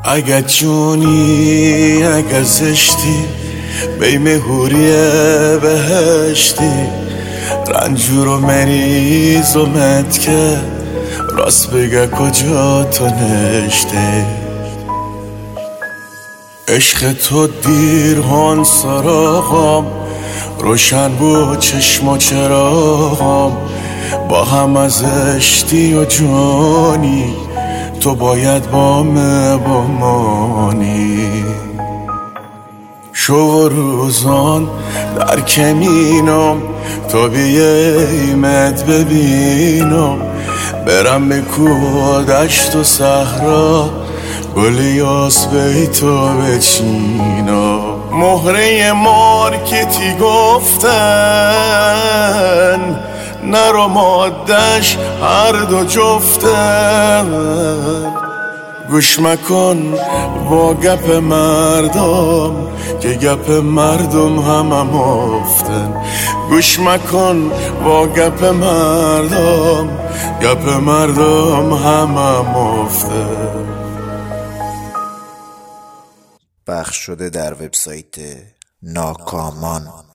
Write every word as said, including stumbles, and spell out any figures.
اگه جونی اگه زشتی بیم هوریه بهشتی رنجور و مریض و متکه راست بگه کجا تو نشته عشق تو دیر هان سراغم روشن بود چشم و چراغم با هم از اشتی و جانی تو باید با من بمانی شو روزان در کمینم تو بیایمت ببینم برم به کوه دشت و صحرا گل یاس بیتو بچینم مهره مارکتی گفتن نر و مادش هر دو جفتن گوش مکن با گپ مردم که گپ مردم همه مفتن گوش مکن با گپ مردم گپ مردم همه مفتن. پخش شده در وبسایت ناکامان.